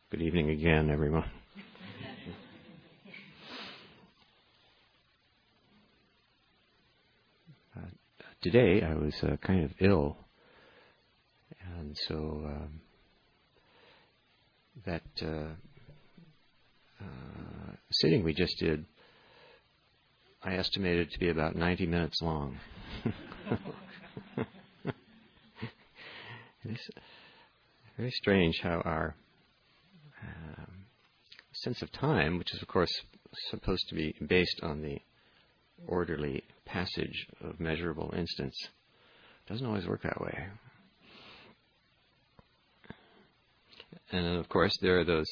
Good evening again, everyone. Today I was kind of ill, and so that sitting we just did, I estimated to be about 90 minutes long. It's very strange how our sense of time, which is of course supposed to be based on the orderly passage of measurable instants, doesn't always work that way. And of course there are those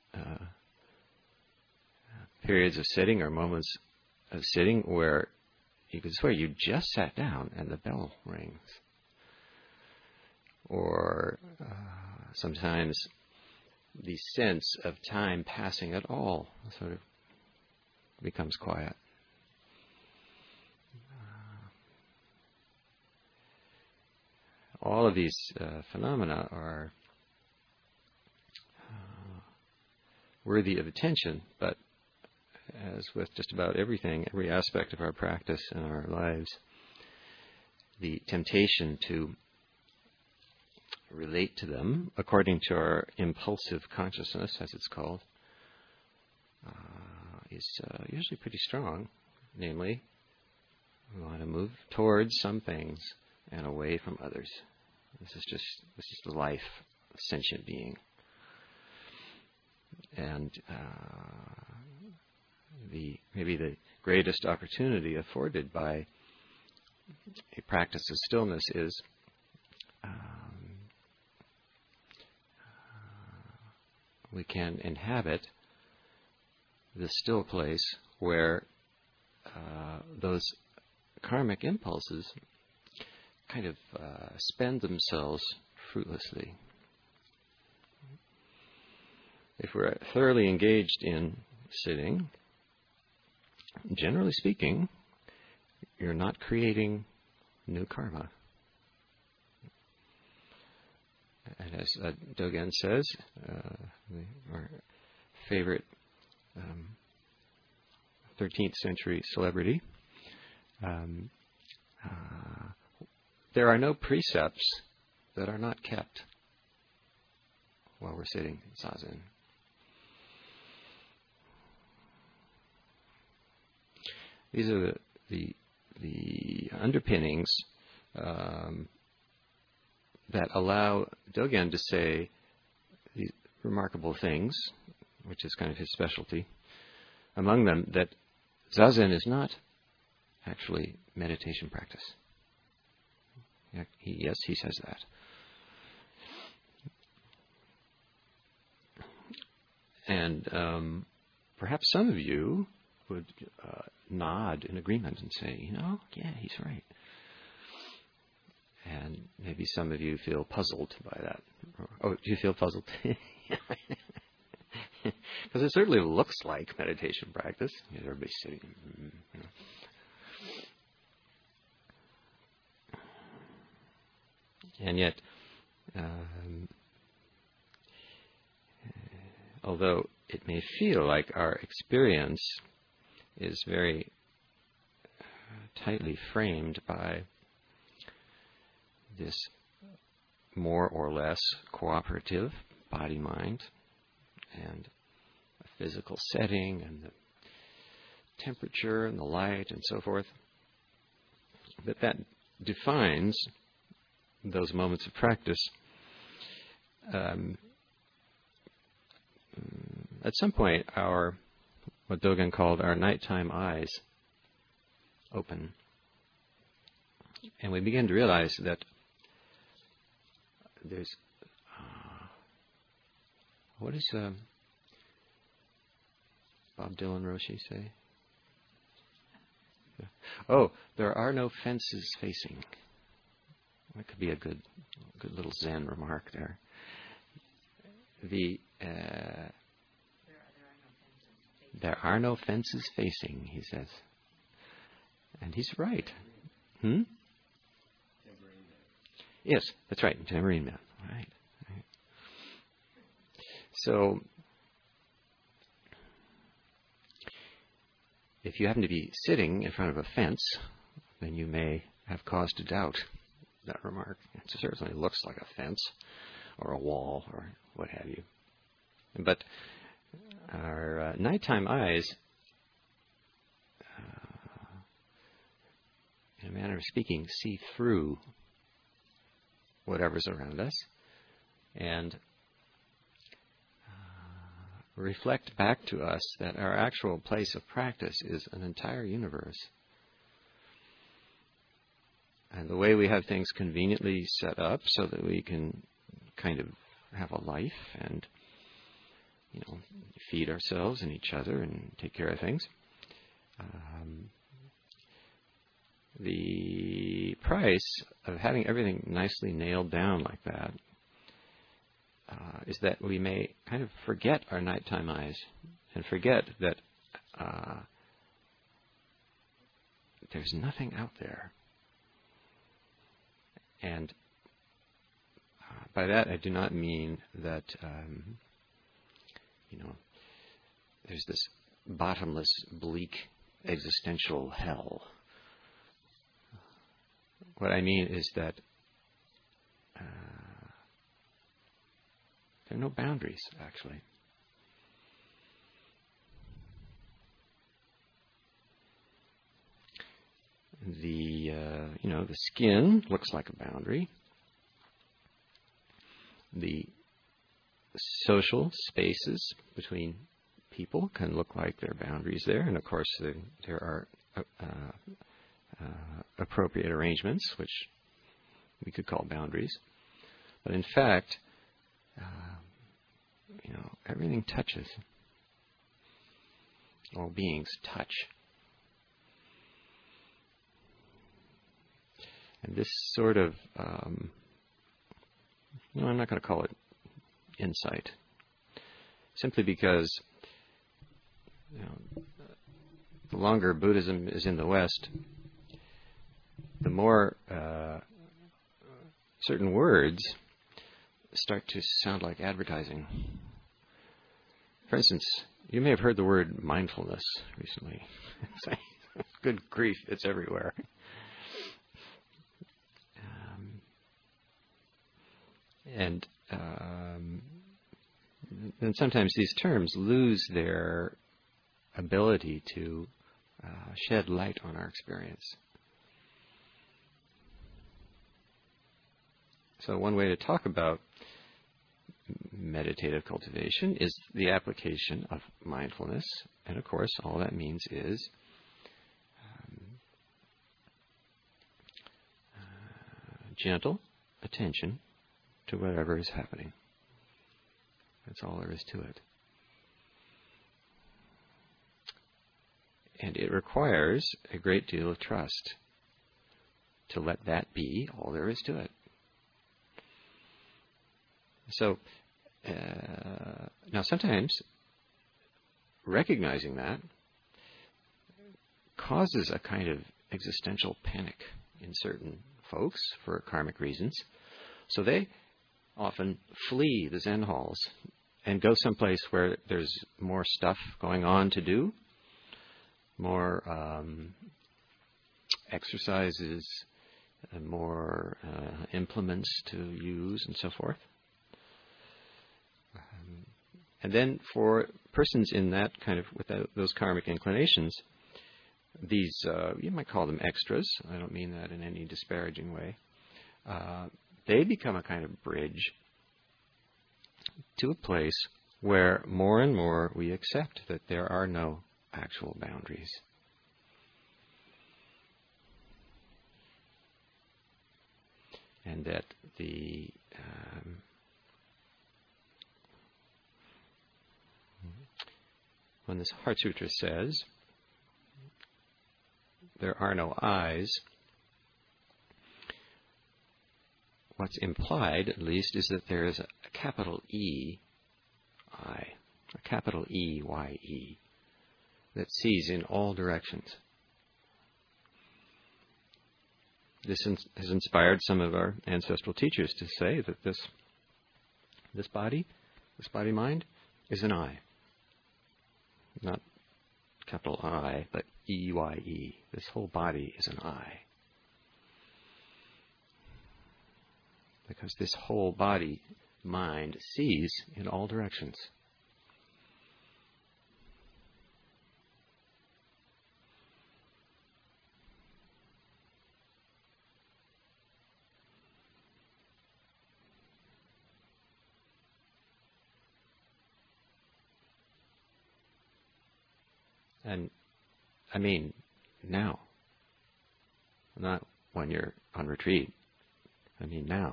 periods of sitting or moments of sitting where you could swear you just sat down and the bell rings. Or sometimes the sense of time passing at all sort of becomes quiet. All of these phenomena are worthy of attention, but as with just about everything, every aspect of our practice and our lives, the temptation to relate to them according to our impulsive consciousness, as it's called, is usually pretty strong. Namely, we want to move towards some things and away from others. This is just the life of a sentient being. And maybe the greatest opportunity afforded by a practice of stillness is we can inhabit the still place where those karmic impulses kind of spend themselves fruitlessly. If we're thoroughly engaged in sitting, generally speaking, you're not creating new karma. And as Dogen says, our favorite 13th century celebrity, there are no precepts that are not kept while we're sitting in Zazen. These are the underpinnings that allow Dogen to say these remarkable things, which is kind of his specialty. Among them, that Zazen is not actually meditation practice. Yes, he says that. And perhaps some of you would nod in agreement and say, yeah, he's right. And maybe some of you feel puzzled by that. Oh, do you feel puzzled? Because it certainly looks like meditation practice. Everybody's sitting. And yet, although it may feel like our experience is very tightly framed by this more or less cooperative body-mind and a physical setting and the temperature and the light and so forth, that defines those moments of practice. At some point, what Dogen called our nighttime eyes open, and we begin to realize that there's what does Bob Dylan Roshi say? Oh, there are no fences facing. That could be a good little Zen remark there. There are no fences facing, he says. And he's right. Yes, that's right, Tambourine Man. Right. So, if you happen to be sitting in front of a fence, then you may have cause to doubt that remark. It certainly looks like a fence or a wall or what have you. But our nighttime eyes, in a manner of speaking, see through whatever's around us and reflect back to us that our actual place of practice is an entire universe. And the way we have things conveniently set up so that we can kind of have a life and, feed ourselves and each other and take care of things. The price of having everything nicely nailed down like that is that we may kind of forget our nighttime eyes and forget that there's nothing out there. And by that I do not mean that, there's this bottomless, bleak, existential hell. What I mean is that there are no boundaries, actually. The skin looks like a boundary. The social spaces between people can look like there are boundaries there, and of course there are appropriate arrangements, which we could call boundaries. But in fact, everything touches. All beings touch. And this sort of, I'm not going to call it insight, simply because the longer Buddhism is in the West, the more certain words start to sound like advertising. For instance, you may have heard the word mindfulness recently. Good grief, it's everywhere. And sometimes these terms lose their ability to shed light on our experience. So one way to talk about meditative cultivation is the application of mindfulness. And of course, all that means is gentle attention to whatever is happening. That's all there is to it. And it requires a great deal of trust to let that be all there is to it. So, now sometimes recognizing that causes a kind of existential panic in certain folks for karmic reasons. So they often flee the Zen halls and go someplace where there's more stuff going on to do, more exercises, more implements to use, and so forth. And then for persons in that kind of, with those karmic inclinations, these, you might call them extras. I don't mean that in any disparaging way. They become a kind of bridge to a place where more and more we accept that there are no actual boundaries. And that when this Heart Sutra says there are no eyes, what's implied, at least, is that there is a capital E, I, a capital E, Y-E, that sees in all directions. This has inspired some of our ancestral teachers to say that this body This body-mind is an I. Not capital I, but E-Y-E. This whole body is an I. Because this whole body, mind, sees in all directions. And I mean now, not when you're on retreat. I mean now.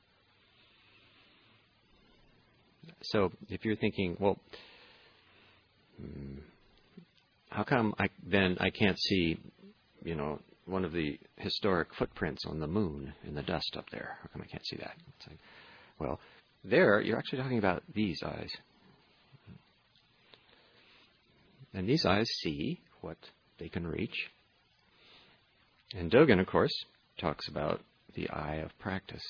So if you're thinking, well, how come I can't see, one of the historic footprints on the moon in the dust up there? How come I can't see that? It's like, well, there you're actually talking about these eyes. And these eyes see what they can reach. And Dogen, of course, talks about the eye of practice.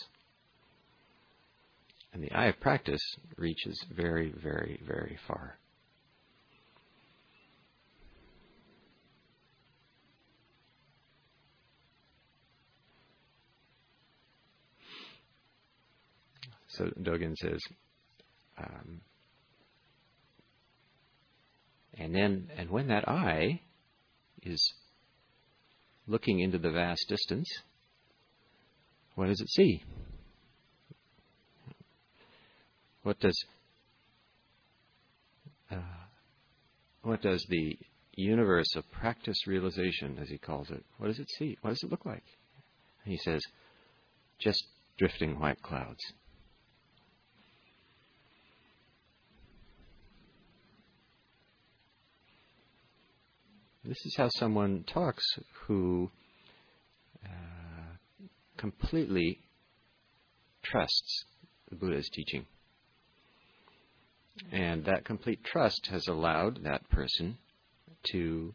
And the eye of practice reaches very, very, very far. So Dogen says, and when that eye is looking into the vast distance, what does it see? What does the universe of practice realization, as he calls it, what does it see? What does it look like? And he says, just drifting white clouds. This is how someone talks who completely trusts the Buddha's teaching. And that complete trust has allowed that person to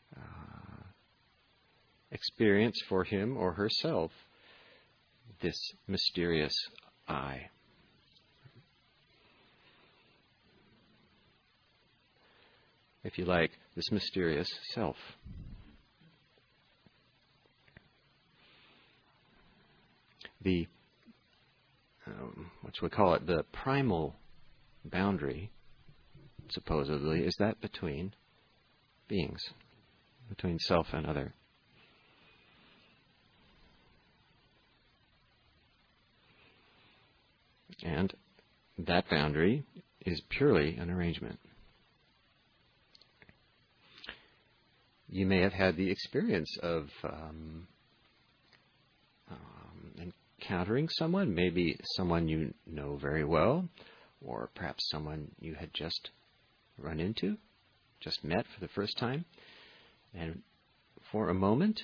experience for him or herself this mysterious I. If you like, this mysterious self. The, what should we call it, the primal boundary, supposedly, is that between beings, between self and other. And that boundary is purely an arrangement. You may have had the experience of encountering someone, maybe someone you know very well, or perhaps someone you had just run into, just met for the first time, and for a moment,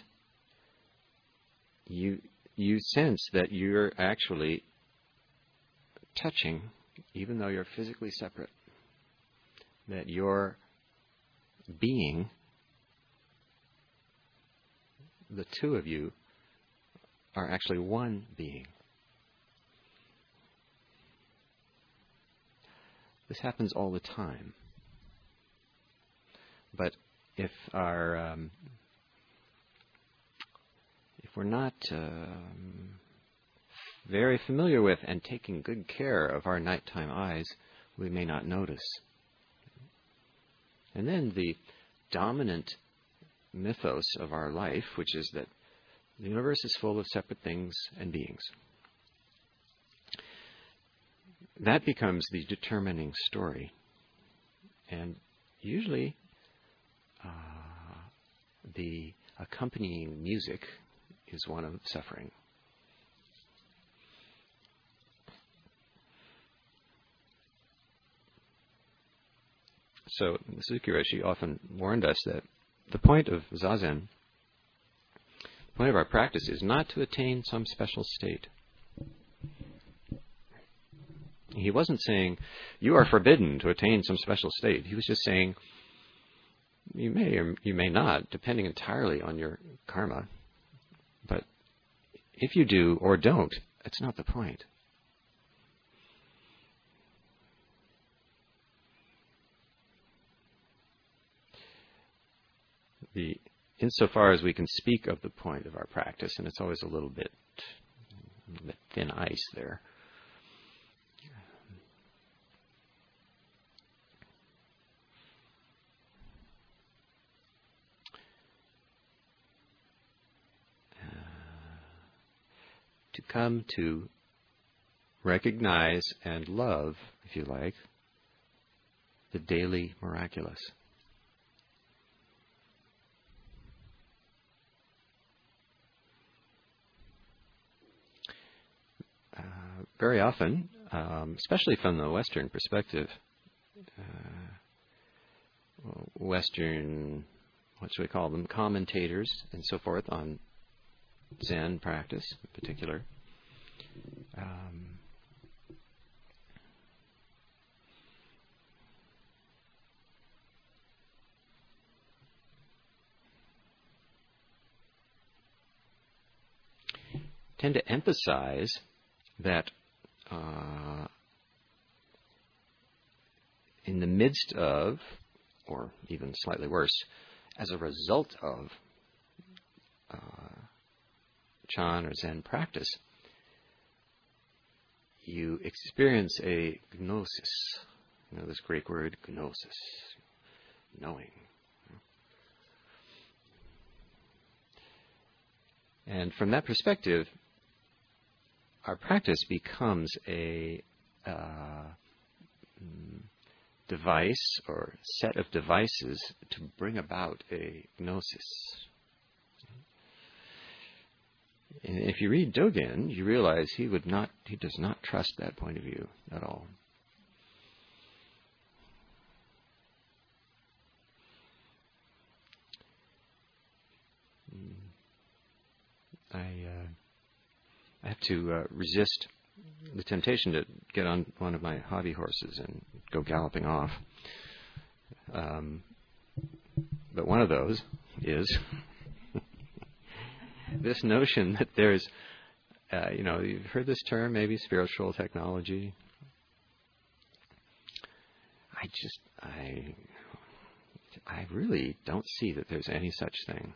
you sense that you're actually touching, even though you're physically separate, that your being, the two of you, are actually one being. This happens all the time. But if we're not very familiar with and taking good care of our nighttime eyes, we may not notice. And then the dominant mythos of our life, which is that the universe is full of separate things and beings. That becomes the determining story. And usually the accompanying music is one of suffering. So Suzuki Roshi often warned us that the point of Zazen, the point of our practice, is not to attain some special state. He wasn't saying, you are forbidden to attain some special state. He was just saying, you may or you may not, depending entirely on your karma. But if you do or don't, it's not the point. insofar as we can speak of the point of our practice, and it's always a little bit thin ice there. To come to recognize and love, if you like, the daily miraculous. Very often, especially from the Western perspective, Western, what should we call them, commentators and so forth on Zen practice in particular, tend to emphasize that in the midst of, or even slightly worse, as a result of Chan or Zen practice, you experience a gnosis. You know, this Greek word, gnosis, knowing. And from that perspective, our practice becomes a device or set of devices to bring about a gnosis. And if you read Dogen, you realize he does not trust that point of view at all. I have to resist the temptation to get on one of my hobby horses and go galloping off. But one of those is this notion that there's, you've heard this term, maybe spiritual technology. I really don't see that there's any such thing.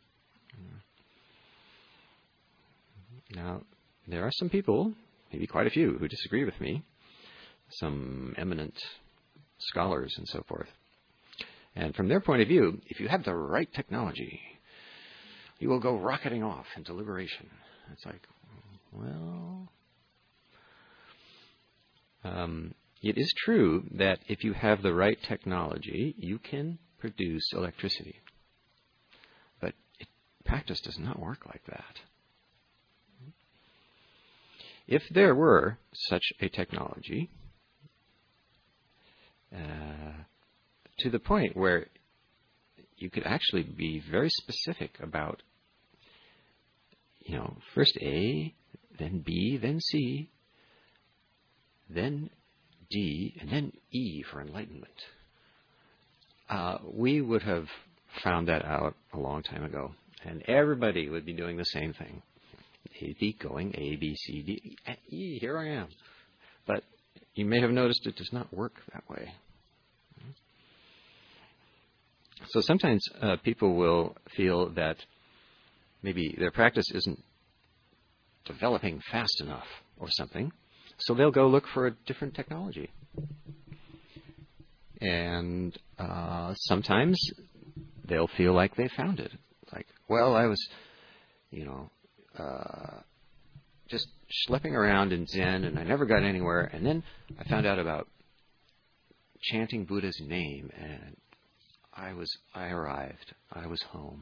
Now, there are some people, maybe quite a few, who disagree with me, some eminent scholars and so forth. And from their point of view, if you have the right technology, you will go rocketing off into liberation. It's like, well, it is true that if you have the right technology, you can produce electricity. But practice does not work like that. If there were such a technology, to the point where you could actually be very specific about, first A, then B, then C, then D, and then E for enlightenment, we would have found that out a long time ago. And everybody would be doing the same thing. Going A, B, C, D, E, here I am. But you may have noticed it does not work that way. So sometimes people will feel that maybe their practice isn't developing fast enough or something, so they'll go look for a different technology. And sometimes they'll feel like they found it. Like, well, I was, just schlepping around in Zen, and I never got anywhere. And then I found out about chanting Buddha's name, and I arrived. I was home.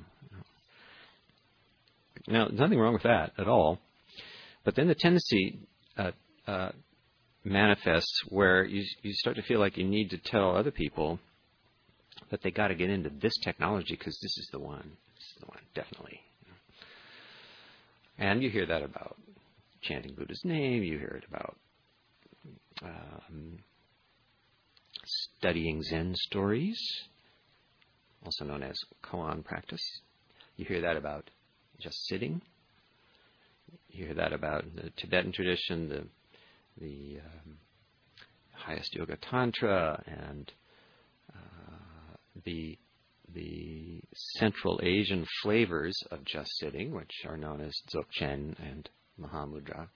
Now, nothing wrong with that at all. But then the tendency manifests where you start to feel like you need to tell other people that they got to get into this technology because this is the one. This is the one, definitely. And you hear that about chanting Buddha's name. You hear it about studying Zen stories, also known as koan practice. You hear that about just sitting. You hear that about the Tibetan tradition, the highest yoga tantra, and the the Central Asian flavors of just sitting, which are known as Dzogchen and Mahamudra.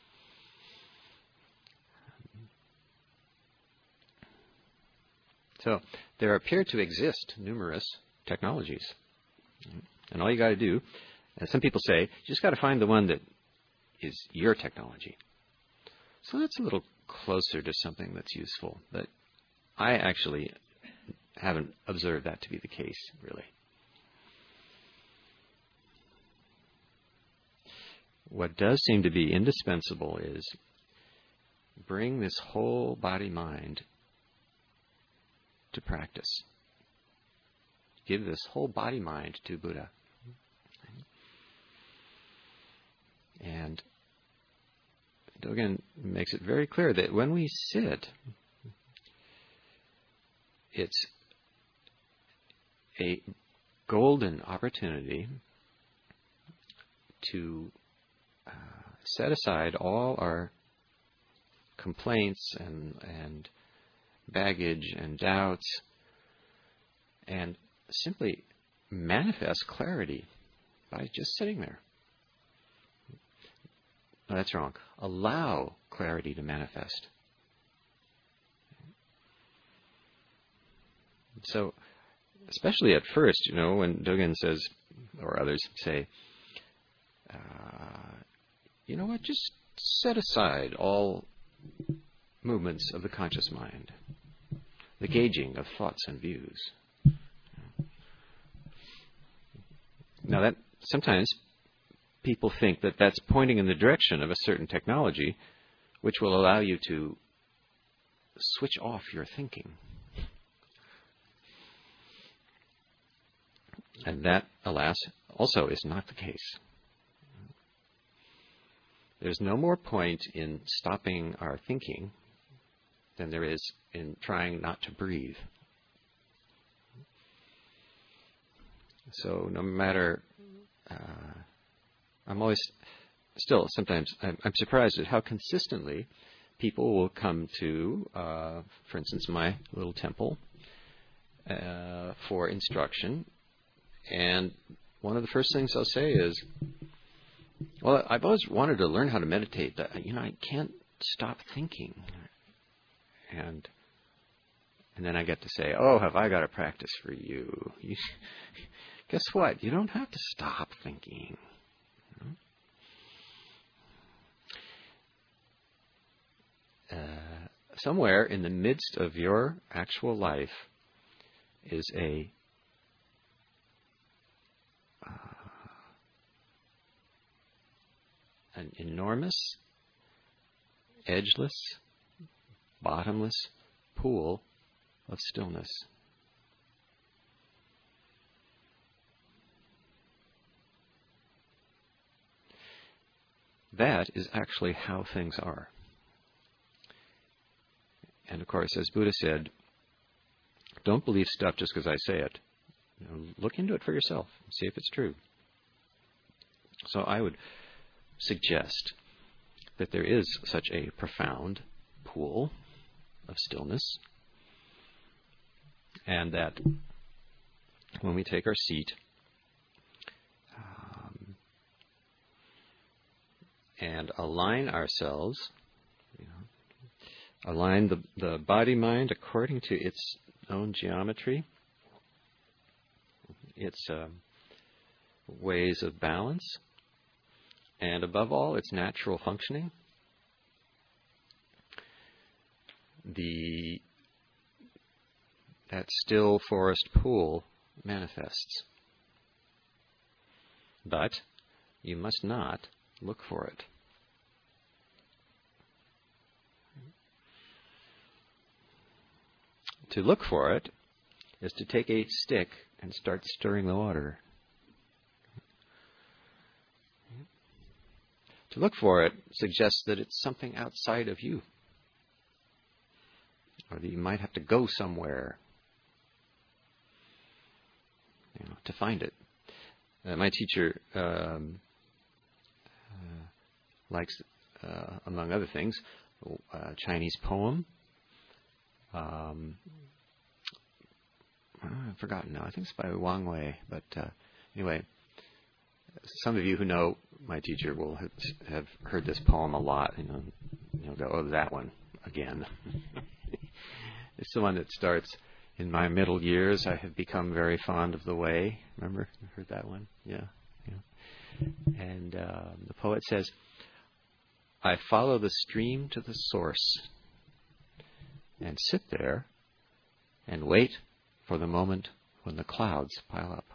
So there appear to exist numerous technologies. And all you got to do, as some people say, you just got to find the one that is your technology. So that's a little closer to something that's useful. But I actually haven't observed that to be the case, really. What does seem to be indispensable is bring this whole body-mind to practice. Give this whole body-mind to Buddha. And Dogen makes it very clear that when we sit, it's a golden opportunity to set aside all our complaints and baggage and doubts and simply manifest clarity by just sitting there. No, that's wrong. Allow clarity to manifest. So, especially at first, when Dogen says, or others say, you know what, just set aside all movements of the conscious mind, the gauging of thoughts and views. Now that sometimes people think that that's pointing in the direction of a certain technology which will allow you to switch off your thinking. And that, alas, also is not the case. There's no more point in stopping our thinking than there is in trying not to breathe. So no matter, I'm always, still sometimes, I'm surprised at how consistently people will come to, for instance, my little temple for instruction. And one of the first things I'll say is, well, I've always wanted to learn how to meditate, but, I can't stop thinking. And then I get to say, oh, have I got a practice for you? Guess what? You don't have to stop thinking. Somewhere in the midst of your actual life is an enormous, edgeless, bottomless pool of stillness. That is actually how things are. And of course, as Buddha said, don't believe stuff just because I say it. Look into it for yourself and see if it's true. So I would suggest that there is such a profound pool of stillness, and that when we take our seat and align ourselves, align the body-mind according to its own geometry, its ways of balance, and above all, its natural functioning, that still forest pool manifests. But you must not look for it. To look for it is to take a stick and start stirring the water. To look for it suggests that it's something outside of you, or that you might have to go somewhere to find it. My teacher likes, among other things, a Chinese poem. I've forgotten now. I think it's by Wang Wei. But anyway, some of you who know my teacher will have heard this poem a lot. You'll go, oh, that one again. It's the one that starts, in my middle years, I have become very fond of the way. Remember? You heard that one? Yeah. And the poet says, I follow the stream to the source and sit there and wait for the moment when the clouds pile up.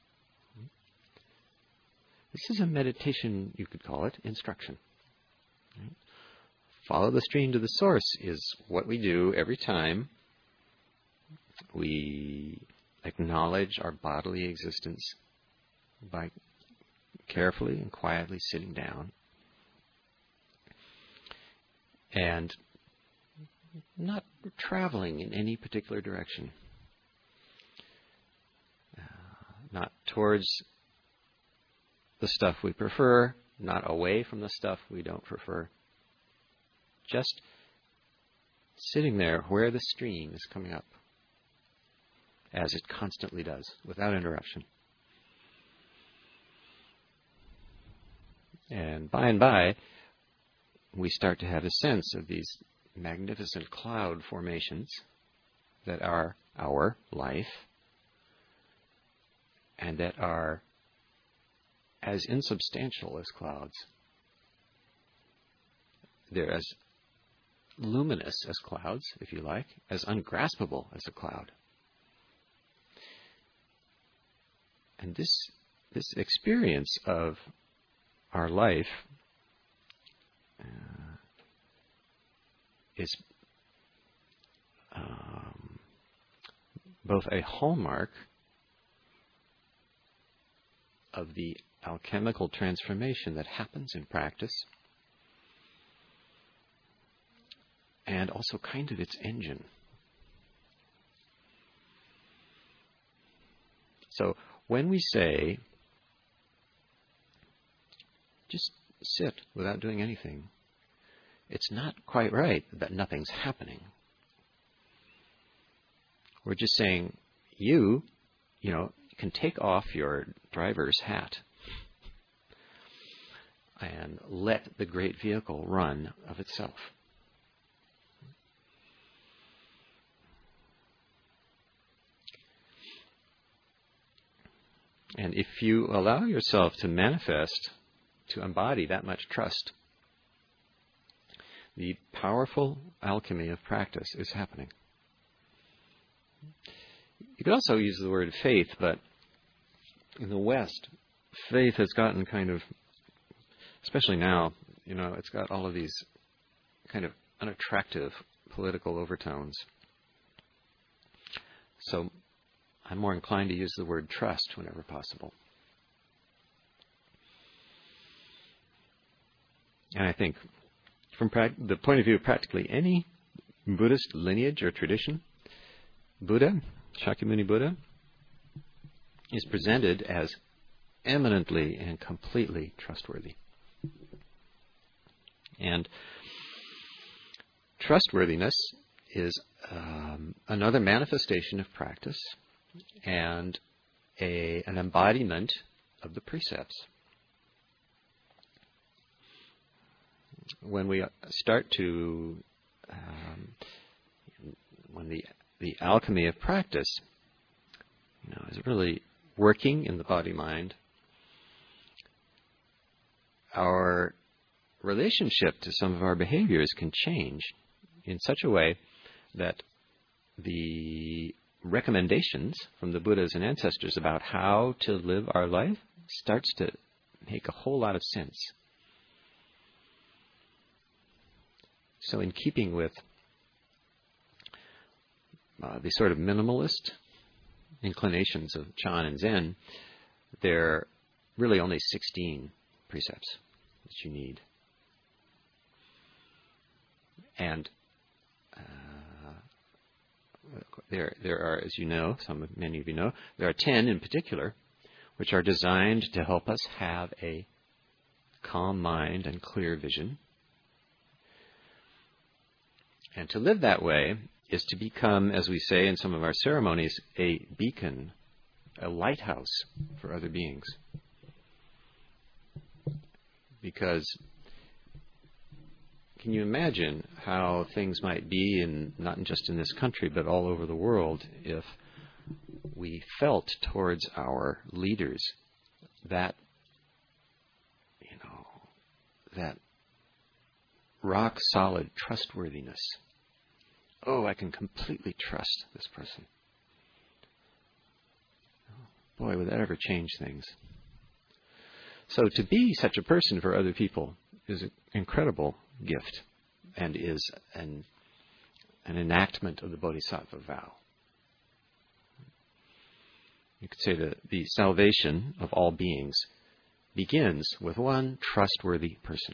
This is a meditation, you could call it, instruction. Follow the stream to the source is what we do every time we acknowledge our bodily existence by carefully and quietly sitting down and not traveling in any particular direction, not towards the stuff we prefer, not away from the stuff we don't prefer. Just sitting there where the stream is coming up, as it constantly does, without interruption. And by, we start to have a sense of these magnificent cloud formations that are our life, and that are as insubstantial as clouds. They're as luminous as clouds, if you like, as ungraspable as a cloud. And this experience of our life is both a hallmark of the alchemical transformation that happens in practice, and also kind of its engine. So when we say, just sit without doing anything, it's not quite right that nothing's happening. We're just saying, you can take off your driver's hat and let the great vehicle run of itself. And if you allow yourself to manifest, to embody that much trust, the powerful alchemy of practice is happening. You could also use the word faith, but in the West, faith has gotten kind of, especially now, it's got all of these kind of unattractive political overtones. So I'm more inclined to use the word trust whenever possible. And I think from the point of view of practically any Buddhist lineage or tradition, Buddha, Shakyamuni Buddha, is presented as eminently and completely trustworthy. And trustworthiness is another manifestation of practice and an embodiment of the precepts. When we start to, when the alchemy of practice, is really working in the body-mind, our relationship to some of our behaviors can change in such a way that the recommendations from the Buddhas and ancestors about how to live our life starts to make a whole lot of sense. So in keeping with the sort of minimalist inclinations of Chan and Zen, there are really only 16 precepts that you need. And there are, as you know, many of you know, there are 10 in particular, which are designed to help us have a calm mind and clear vision. And to live that way is to become, as we say in some of our ceremonies, a beacon, a lighthouse for other beings. Because can you imagine how things might be, not just in this country, but all over the world, if we felt towards our leaders that, that rock-solid trustworthiness. Oh, I can completely trust this person. Boy, would that ever change things. So to be such a person for other people is an incredible gift and is an enactment of the Bodhisattva vow. You could say that the salvation of all beings begins with one trustworthy person.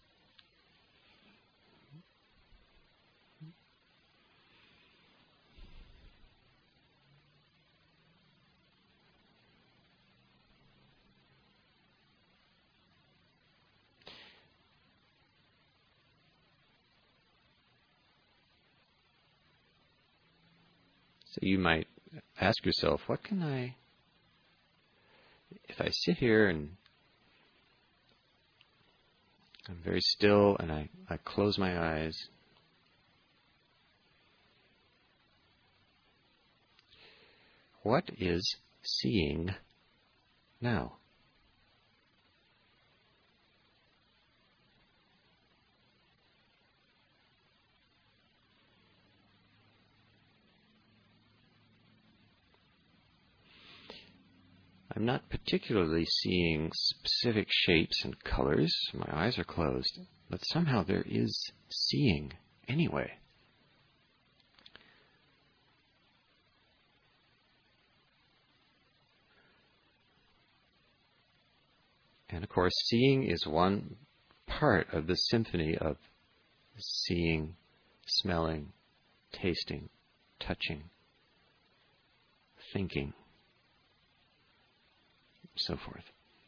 So you might ask yourself, what can if I sit here and I'm very still and I close my eyes, what is seeing now? I'm not particularly seeing specific shapes and colors. My eyes are closed. But somehow there is seeing anyway. And of course, seeing is one part of the symphony of seeing, smelling, tasting, touching, thinking, so forth.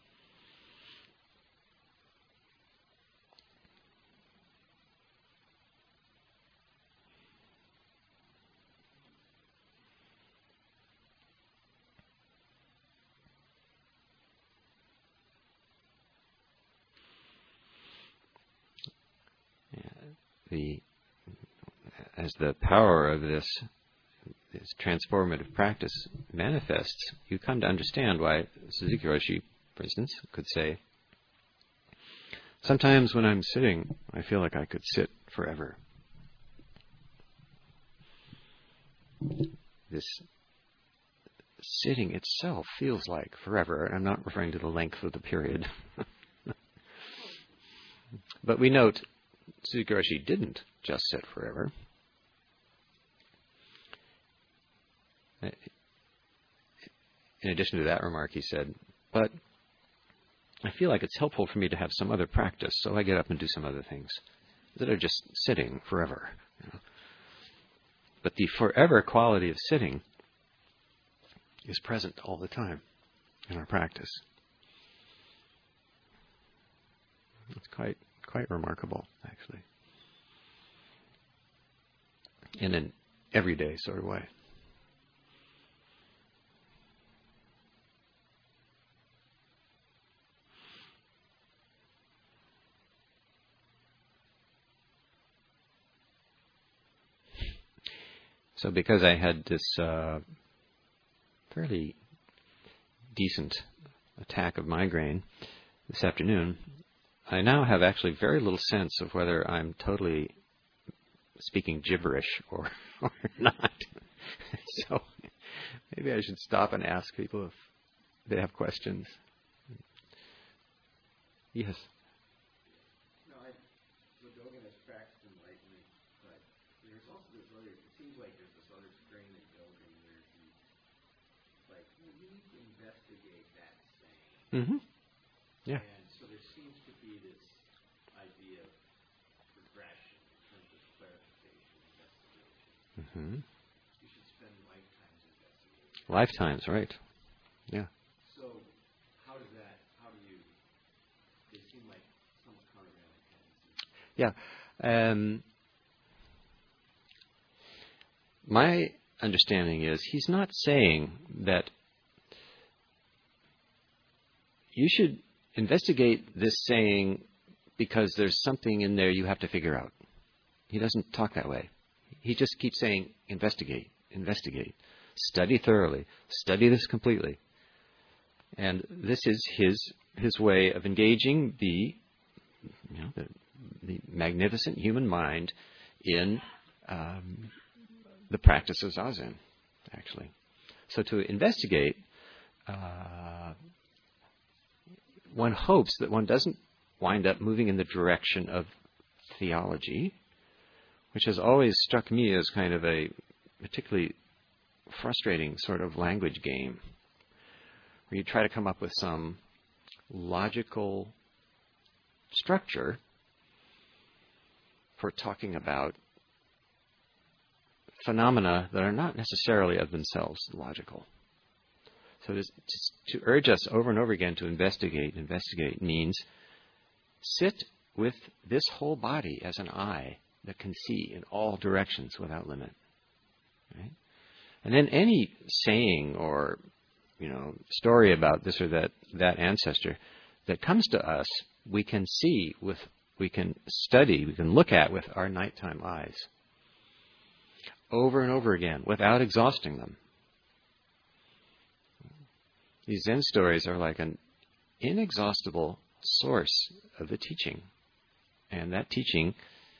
As the power of this transformative practice manifests, you come to understand why Suzuki Roshi, for instance, could say, sometimes when I'm sitting, I feel like I could sit forever. This sitting itself feels like forever. I'm not referring to the length of the period. But we note Suzuki Roshi didn't just sit forever. In addition to that remark, he said, but I feel like it's helpful for me to have some other practice, so I get up and do some other things instead of just sitting forever. But the forever quality of sitting is present all the time in our practice. It's quite remarkable, actually, in an everyday sort of way. So because I had this fairly decent attack of migraine this afternoon, I now have actually very little sense of whether I'm totally speaking gibberish or not. So maybe I should stop and ask people if they have questions. Yes. Dogen has practiced enlightenment, but there's also this other, it seems like there's this other strain in Dogen where he's like, well, you need to investigate that saying. Mm-hmm. Yeah. And so there seems to be this idea of progression in terms of clarification, investigation. Mm-hmm. You should spend lifetimes investigating. Lifetimes, right. Yeah. So how do you, they seem like somewhat countervailing tendencies. Yeah. my understanding is he's not saying that you should investigate this saying because there's something in there you have to figure out. He doesn't talk that way. He just keeps saying, investigate, investigate, study thoroughly, study this completely. And this is his way of engaging the magnificent human mind in the practice of Zazen, actually. So to investigate, one hopes that one doesn't wind up moving in the direction of theology, which has always struck me as kind of a particularly frustrating sort of language game, where you try to come up with some logical structure for talking about phenomena that are not necessarily of themselves logical. So to urge us over and over again to investigate means sit with this whole body as an eye that can see in all directions without limit. Right? And then any saying or story about this or that ancestor that comes to us, we can see we can study, we can look at with our nighttime eyes over and over again without exhausting them. These Zen stories are like an inexhaustible source of the teaching. And that teaching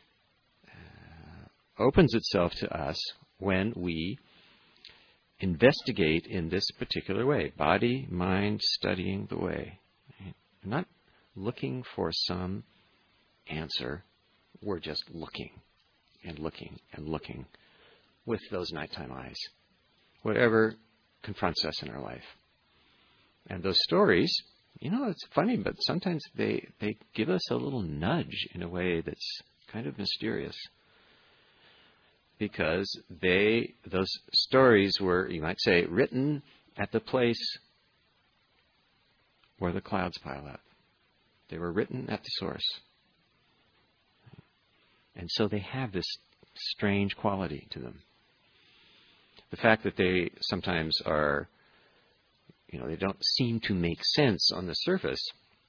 opens itself to us when we investigate in this particular way. Body, mind, studying the way. Right? We're not looking for some answer. We're just looking and looking and looking with those nighttime eyes. Whatever confronts us in our life. And those stories, it's funny, but sometimes they give us a little nudge in a way that's kind of mysterious. Because those stories were, you might say, written at the place where the clouds pile up. They were written at the source. And so they have this strange quality to them. The fact that they sometimes are, they don't seem to make sense on the surface,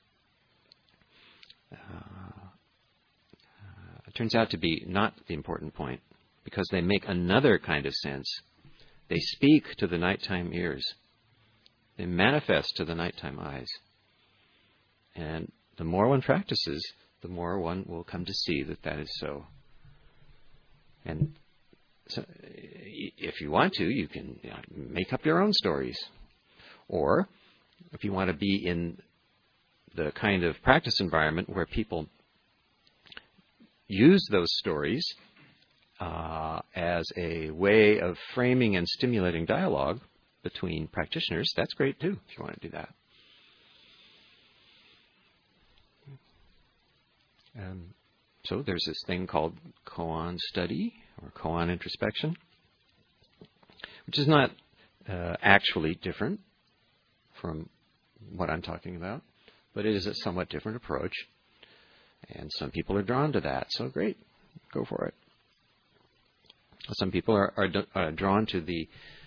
it turns out to be not the important point, because they make another kind of sense. They speak to the nighttime ears. They manifest to the nighttime eyes. And the more one practices, the more one will come to see that is so. And so, if you want to, you can make up your own stories. Or, if you want to be in the kind of practice environment where people use those stories as a way of framing and stimulating dialogue between practitioners, that's great too, if you want to do that. So there's this thing called koan study or koan introspection, which is not actually different from what I'm talking about, but it is a somewhat different approach, and some people are drawn to that. So great, go for it. Some people are drawn to the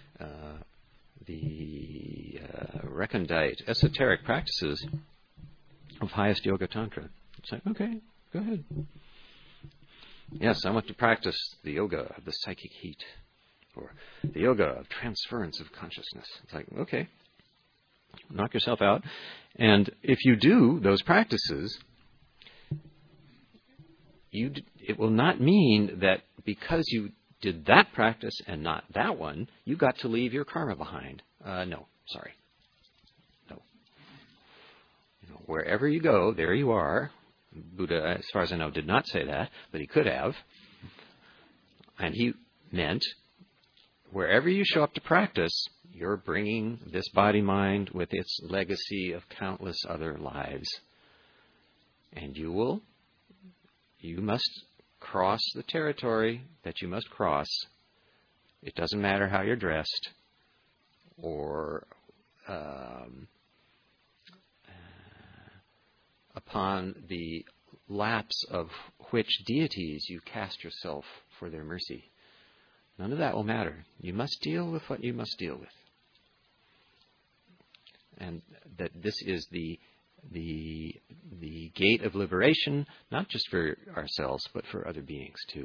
recondite, esoteric practices of highest yoga tantra. It's like, okay, go ahead. Yes, I want to practice the yoga of the psychic heat, or the yoga of transference of consciousness. It's like, okay, knock yourself out. And if you do those practices, it will not mean that because you did that practice and not that one, you got to leave your karma behind. No, sorry. No. Wherever you go, there you are. Buddha, as far as I know, did not say that, but he could have. And he meant wherever you show up to practice, you're bringing this body-mind with its legacy of countless other lives. And you must cross the territory that you must cross. It doesn't matter how you're dressed or upon the laps of which deities you cast yourself for their mercy. None of that will matter. You must deal with what you must deal with. And that this is the gate of liberation, not just for ourselves, but for other beings too.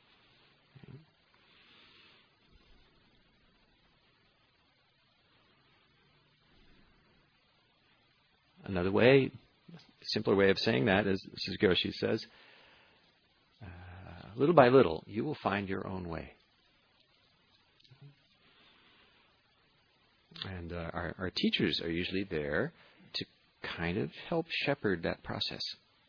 Another way, simpler way of saying that is, Suzuki says, little by little, you will find your own way. And our teachers are usually there to kind of help shepherd that process.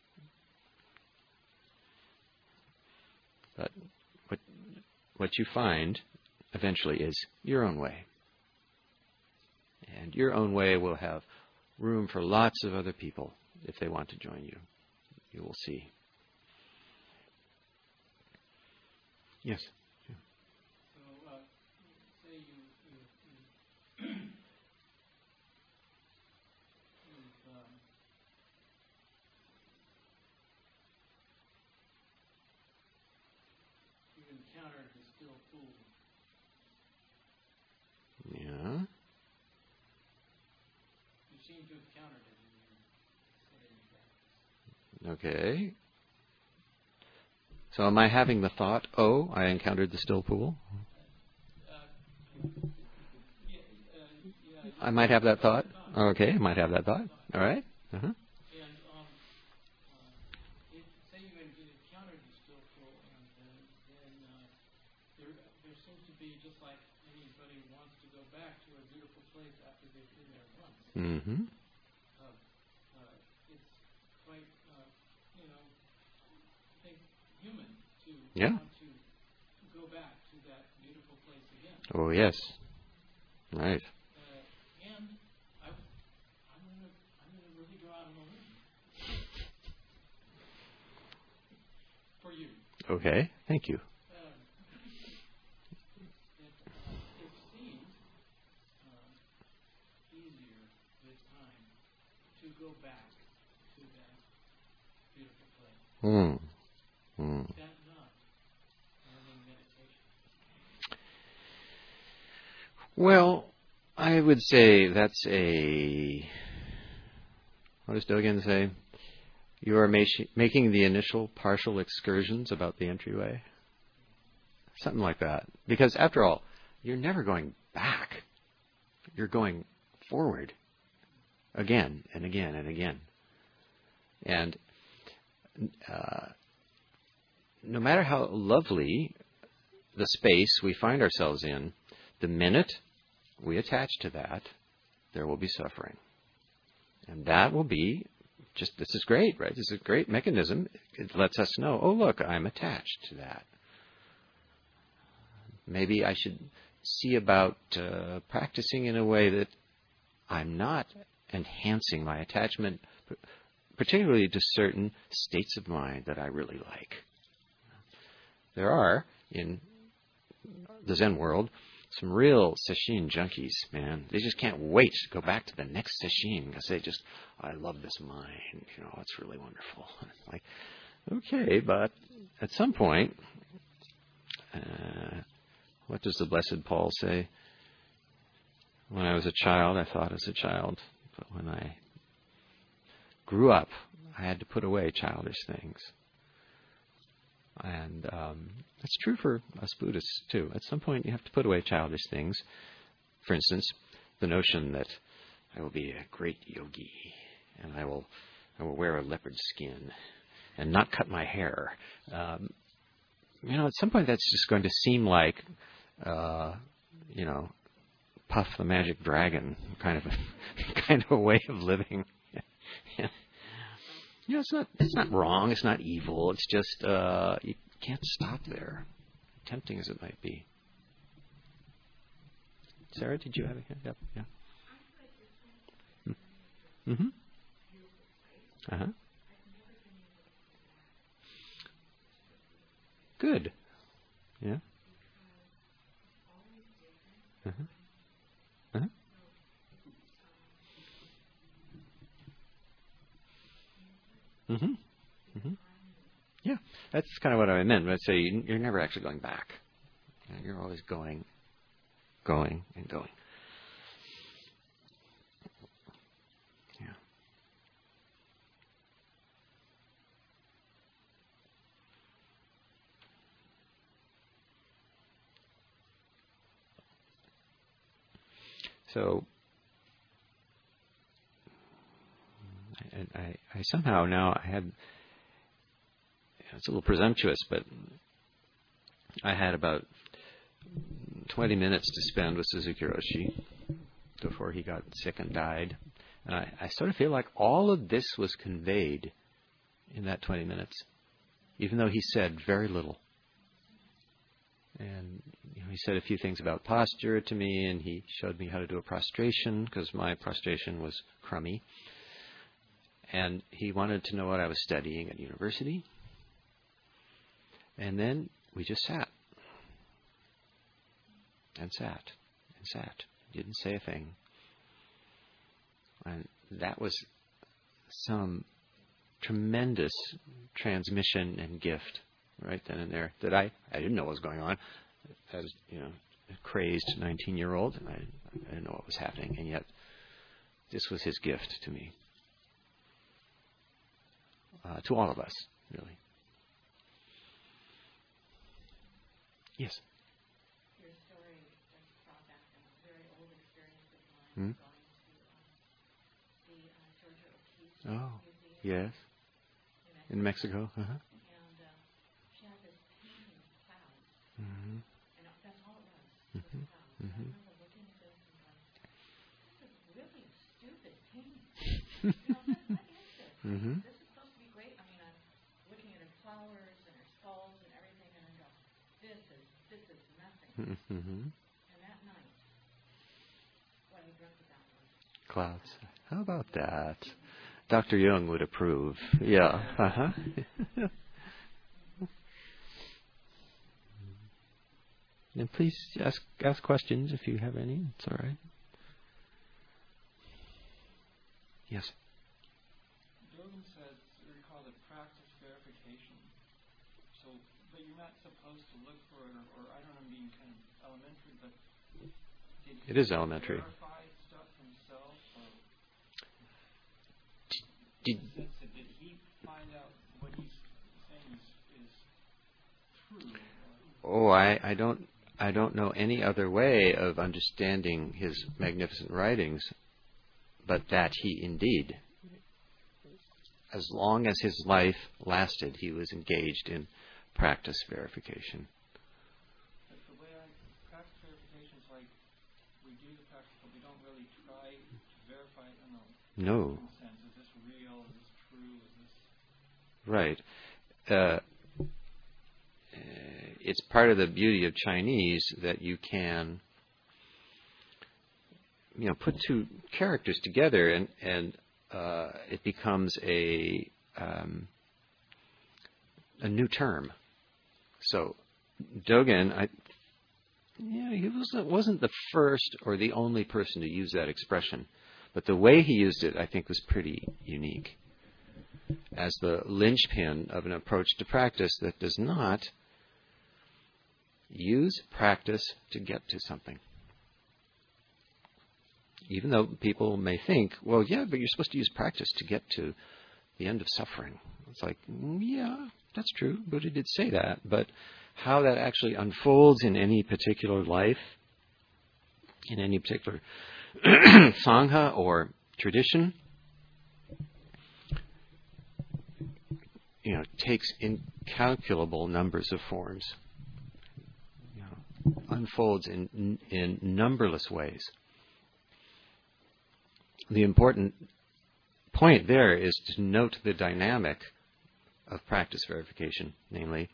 But what you find eventually is your own way. And your own way will have room for lots of other people if they want to join you. You will see. Yes. So, say you've encountered the still pool. Yeah. You seem to have countered it in your practice. Okay. So am I having the thought, oh, I encountered the still pool? I might have that thought. Okay, I might have that thought. All right. Uh-huh. And say you encountered the still pool, and then there seems to be, just like anybody wants to go back to a beautiful place after they've been there once. Mm-hmm. It's quite, I think, human to want to go back to that beautiful place again. Oh, yes. Right. And I'm going to really go out on a limb for you. Okay. Thank you. It seems easier this time to go back to that beautiful place. Is that not learning meditation? Well, I would say that's what does Dogen say? You are making the initial partial excursions about the entryway. Something like that. Because after all, you're never going back. You're going forward. Again and again and again. And no matter how lovely the space we find ourselves in, the minute we attach to that, there will be suffering. And that will be this is great, right? This is a great mechanism. It lets us know, oh, look, I'm attached to that. Maybe I should see about practicing in a way that I'm not enhancing my attachment, particularly to certain states of mind that I really like. There are, in the Zen world, some real sesshin junkies, man. They just can't wait to go back to the next sesshin because I love this mind. It's really wonderful. Like, okay, but at some point, what does the Blessed Paul say? When I was a child, I thought as a child, but when I grew up, I had to put away childish things. And that's true for us Buddhists, too. At some point, you have to put away childish things. For instance, the notion that I will be a great yogi, and I will wear a leopard skin, and not cut my hair. At some point, that's just going to seem like, Puff the Magic Dragon kind of a way of living. It's not wrong. It's not evil. It's just you can't stop there, tempting as it might be. Sarah, did you have a hand up? Yeah. Mm-hmm. Uh-huh. Good. Yeah. Uh-huh. Uh-huh. Mm-hmm. Mm-hmm. Yeah, that's kind of what I meant. I'd say you're never actually going back. You're always going, going, and going. Yeah. So, and I somehow now I had, it's a little presumptuous, but I had about 20 minutes to spend with Suzuki Roshi before he got sick and died. And I sort of feel like all of this was conveyed in that 20 minutes, even though he said very little. And he said a few things about posture to me, and he showed me how to do a prostration, because my prostration was crummy. And he wanted to know what I was studying at university. And then we just sat. And sat. And sat. Didn't say a thing. And that was some tremendous transmission and gift right then and there that I didn't know what was going on. I was, a crazed 19-year-old, and I didn't know what was happening. And yet, this was his gift to me. To all of us, really. Yes? Your story just brought back a very old experience of mine, going to the Georgia O'Keeffe Museum. Yes. In Mexico. Uh-huh. And she had this painting of clouds. And that's all it was, just clouds. And I remember looking at this and going, this is really a stupid painting. What is this? This is supposed to be great. I mean, I'm looking at her flowers and her skulls and everything, and I go, this is nothing. And that night, what I dreamt about was clouds. How about that? Dr. Jung would approve. Yeah. Uh-huh. And please ask questions if you have any. It's all right. Yes. Dogen says, recall the practice verification. So, but you're not supposed to look for it, or I don't know, being kind of elementary, but it is elementary. Verify stuff himself, or did he find out what he's saying is true? Oh, I don't know any other way of understanding his magnificent writings, but that he indeed, as long as his life lasted, he was engaged in practice verification. But the way practice verification is like we do the practice, but we don't really try to verify it in a No. sense. Is this real? Is this true? Is this Right. It's part of the beauty of Chinese that you can, put two characters together and it becomes a new term. So Dogen, he wasn't the first or the only person to use that expression, but the way he used it, I think, was pretty unique as the linchpin of an approach to practice that does not use practice to get to something. Even though people may think, well, yeah, but you're supposed to use practice to get to the end of suffering. It's like, yeah, that's true. Buddha did say that. But how that actually unfolds in any particular life, in any particular Sangha or tradition, takes incalculable numbers of forms. Unfolds in numberless ways. The important point there is to note the dynamic of practice verification, namely,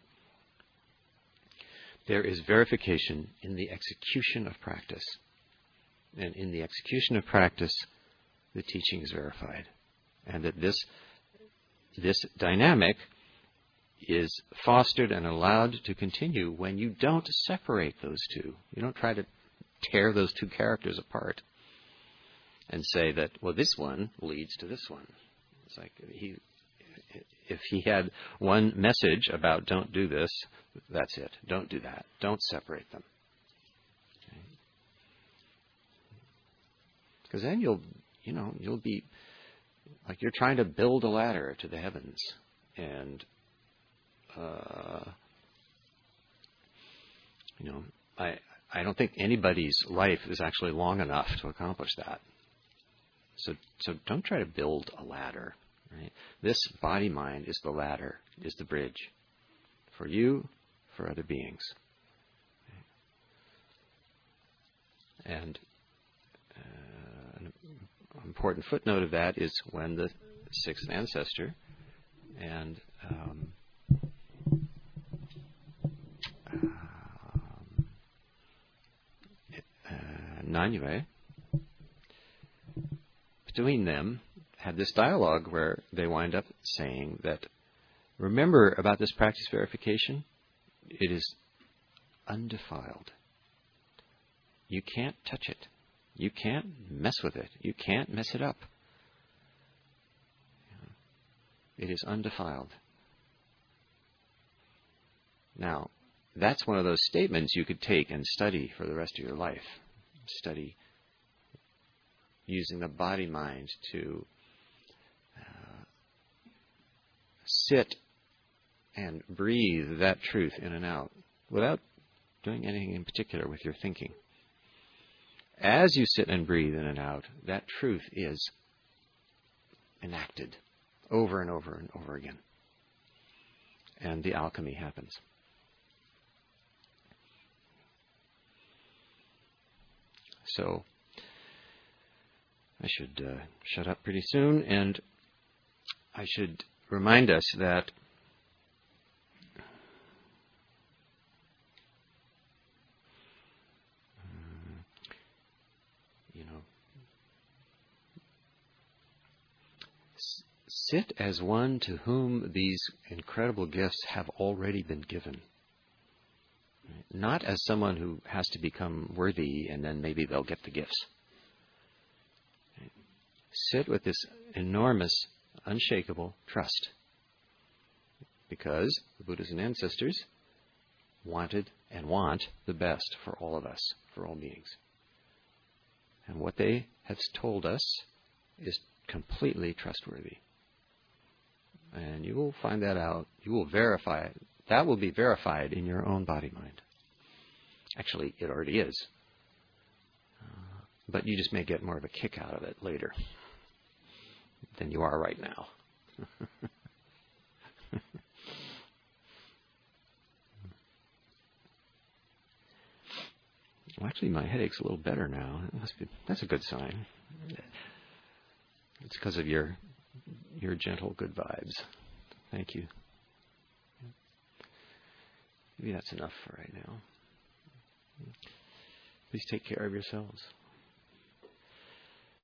there is verification in the execution of practice. And in the execution of practice, the teaching is verified. And that this dynamic is fostered and allowed to continue when you don't separate those two. You don't try to tear those two characters apart and say that, well, this one leads to this one. It's like if he had one message about don't do this, that's it. Don't do that. Don't separate them. Because then you'll be like you're trying to build a ladder to the heavens, and I don't think anybody's life is actually long enough to accomplish that. So don't try to build a ladder. Right? This body-mind is the ladder, is the bridge for you, for other beings. And an important footnote of that is when the sixth ancestor and Nanyue, between them, had this dialogue where they wind up saying that, remember about this practice verification, it is undefiled. You can't touch it. You can't mess with it. You can't mess it up. It is undefiled. Now, that's one of those statements you could take and study for the rest of your life. Study using the body-mind to sit and breathe that truth in and out without doing anything in particular with your thinking. As you sit and breathe in and out, that truth is enacted over and over and over again. And the alchemy happens. So, I should shut up pretty soon, and I should remind us that sit as one to whom these incredible gifts have already been given. Not as someone who has to become worthy and then maybe they'll get the gifts. Sit with this enormous, unshakable trust. Because the Buddhas and ancestors wanted and want the best for all of us, for all beings. And what they have told us is completely trustworthy. And you will find that out. You will verify it. That will be verified in your own body-mind. Actually, it already is. But you just may get more of a kick out of it later than you are right now. Well, actually, my headache's a little better now. That's a good sign. It's because of your gentle good vibes. Thank you. Maybe that's enough for right now. Please take care of yourselves.